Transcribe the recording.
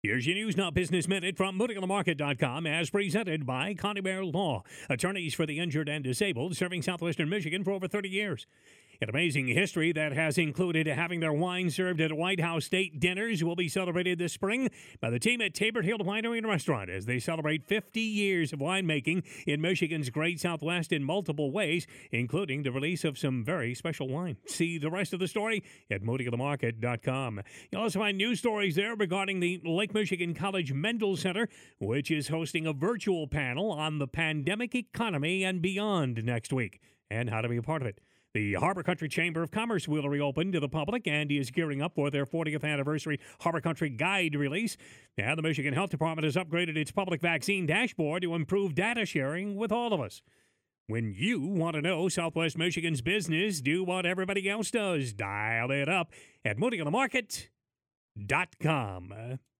Here's your News Now Business Minute from MooneyOnTheMarket.com as presented by Connie Bear Law, attorneys for the injured and disabled, serving southwestern Michigan for over 30 years. An amazing history that has included having their wine served at White House state dinners will be celebrated this spring by the team at Tabor Hill Winery and Restaurant as they celebrate 50 years of winemaking in Michigan's Great Southwest in multiple ways, including the release of some very special wine. See the rest of the story at MooneyOnTheMarket.com. You'll also find news stories there regarding the Lake Michigan College Mendel Center, which is hosting a virtual panel on the pandemic economy and beyond next week, and how to be a part of it. The Harbor Country Chamber of Commerce will reopen to the public and is gearing up for their 40th anniversary Harbor Country Guide release. And the Michigan Health Department has upgraded its public vaccine dashboard to improve data sharing with all of us. When you want to know Southwest Michigan's business, do what everybody else does. Dial it up at MooneyOnTheMarket.com.